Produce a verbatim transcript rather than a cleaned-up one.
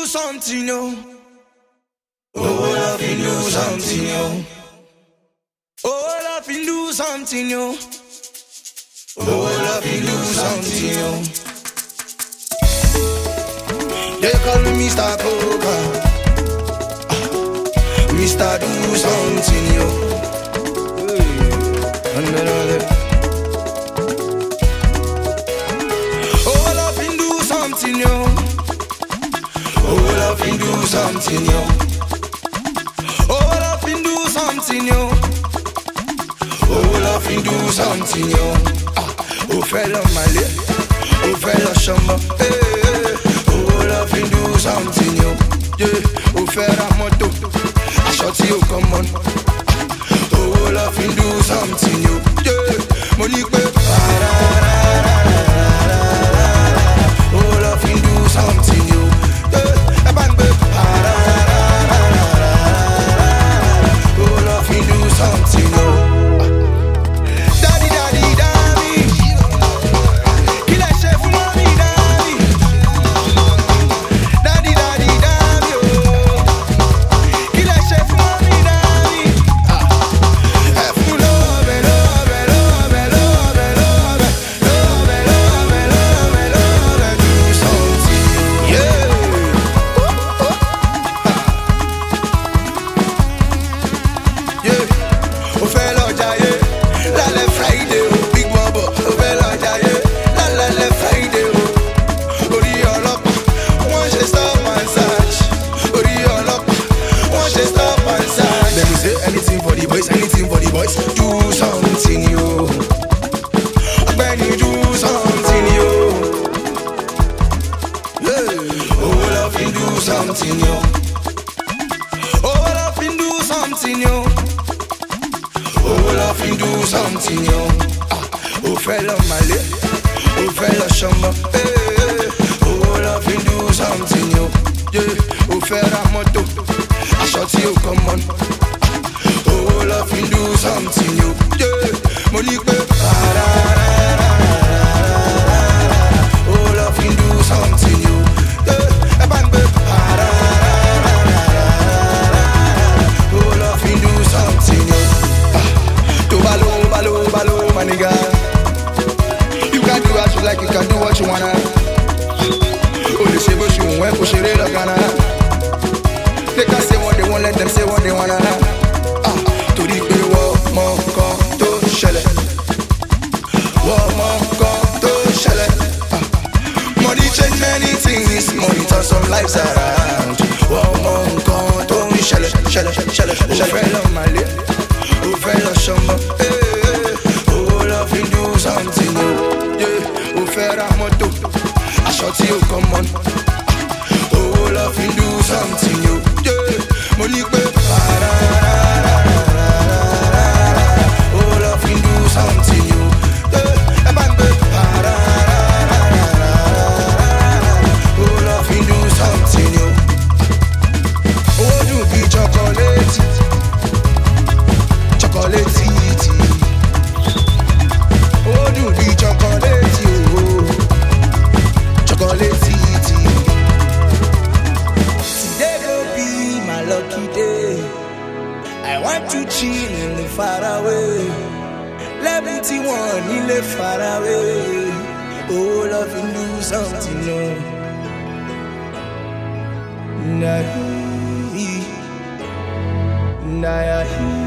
something, yo. Oh, love you do something, yo. Oh, love you do something, yo. Oh, love you do something, yo. They call me Mister Coca, Mister Do something, yo. Hey, oh, love you do something, yo. Oh, love you do something, yo. Oh, love you do something, yo. Oh, love you do something, yo. Ah, oh, fella, my lip. Oh, fella, shamba. Hey, hey. Oh, love you do something, yo. Yeah, oh, fella, moto. I shot you, come on. Ah, oh, love you do something, yo. Yeah, money, babe. Oh, love you do something, yo. Yeah, bang, babe. Oh, love you do something, yo. Anything for the boys, do something, yo. When you do something, yo. Yeah. Oh, love you do something, yo. Oh, love you do something, yo. Oh, love you do something, yo. Ah, oh, fella, my lip. Oh, fella, shamba. Hey, hey. Oh, love you do something, yo. Yeah. Oh, fella, moto. I shot you, come on. Oh, love you do something, yo. Yeah, money, babe. Oh, love you do something, yo. Yeah, bang, babe. Oh, love you do something, yo. Ah, to balo, balo, balo, my nigga. You can do what you like, you can do what you wanna. Only say what you want, push it in the Ghana. They can say what they want, let them say what they wanna. Torí pé wọ́n mọ nǹkan tó ṣẹlẹ̀. Wọ́n mọ nǹkan tó ṣẹlẹ̀. Money change many things, money turn some lives around. Wọ́n mọ nǹkan tó ń ṣẹlẹ̀, ṣẹlẹ̀, ṣẹlẹ̀, ṣẹlẹ̀. O fẹ́ lọ màlẹ́, o fẹ́ lọ ṣọmọ. O love you do something, o. O fẹ́ ra mọ́tò, aṣọ tí o kàn mọ́. O love you do something, o. Mo ní pé para. Something you, eh, bang, babe. Oh, love you do something you. Oh, you be chocolate, chocolate, oh, you be chocolate, oh, chocolate. Today go be my lucky day. I want to chill in the far away. Liberty one, he live far away. Oh, love you do something, no. Nah, nah,